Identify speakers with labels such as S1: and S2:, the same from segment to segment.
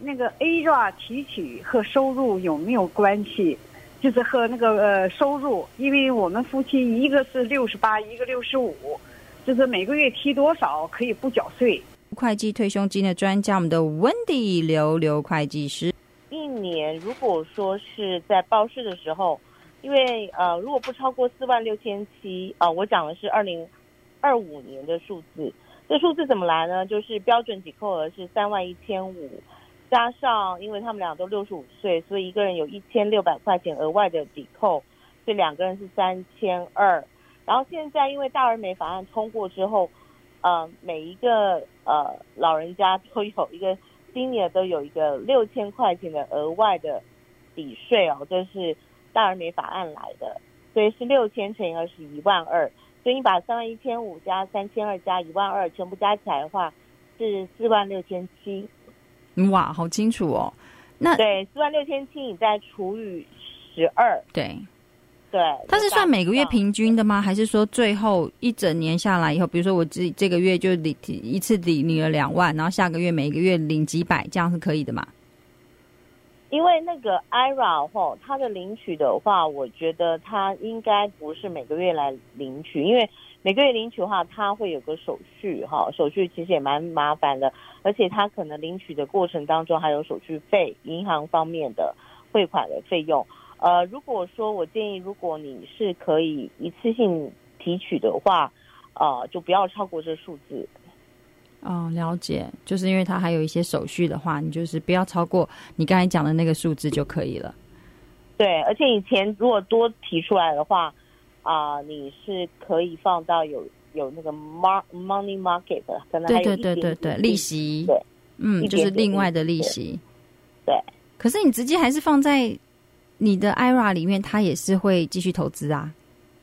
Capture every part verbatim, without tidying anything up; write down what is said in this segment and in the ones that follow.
S1: 那个 A R A 提取和收入有没有关系？就是和那个呃收入，因为我们夫妻一个是六十八，一个六十五，就是每个月提多少可以不缴税。
S2: 会计退休金的专家，我们的 Wendy 刘刘会计师。
S3: 一年如果说是在报税的时候，因为呃如果不超过四万六千七，啊，我讲的是二零二五年的数字。这数字怎么来呢？就是标准抵扣额是三万一千五，加上因为他们俩都六十五岁，所以一个人有一千六百块钱额外的抵扣，所以两个人是三千二。然后现在因为大而美法案通过之后，呃，每一个呃老人家都有一个senior都有一个六千块钱的额外的抵税哦，这是大而美法案来的，所以是六千乘以二是一万二，所以你把三万一千五加三千二加一万二全部加起来的话是四万六千七。
S2: 哇，好清楚哦。那
S3: 对，四万六千七你再除以十二，
S2: 对。
S3: 对，
S2: 它是算每个月平均的吗？还是说最后一整年下来以后，比如说我这这个月就领一次领领了两万，然后下个月每个月领几百，这样是可以的吗？
S3: 因为那个 I R A 吼，它的领取的话，我觉得它应该不是每个月来领取，因为每个月领取的话，它会有个手续哈，手续其实也蛮麻烦的，而且它可能领取的过程当中还有手续费，银行方面的汇款的费用。呃，如果说我建议，如果你是可以一次性提取的话，呃，就不要超过这数字。
S2: 哦，了解，就是因为它还有一些手续的话，你就是不要超过你刚才讲的那个数字就可以了。
S3: 对，而且以前如果多提出来的话，啊、呃，你是可以放到有有那个 mar money market 的，可能还有一点点
S2: 对对对对对，利息，
S3: 对，
S2: 嗯，就是另外的利息。
S3: 对，
S2: 可是你直接还是放在你的 I R A 里面，它也是会继续投资啊。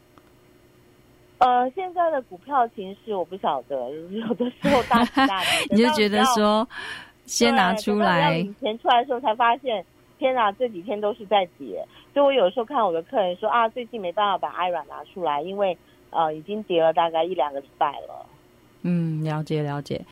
S3: 呃，现在的股票情势我不晓得，有的时候大起大跌，
S2: 你就觉得说先拿出来，
S3: 领钱出来的时候才发现，天哪，这几天都是在跌。所以我有时候看我的客人说啊，最近没办法把 I R A 拿出来，因为呃已经跌了大概一两个礼拜了。
S2: 嗯，了解了解。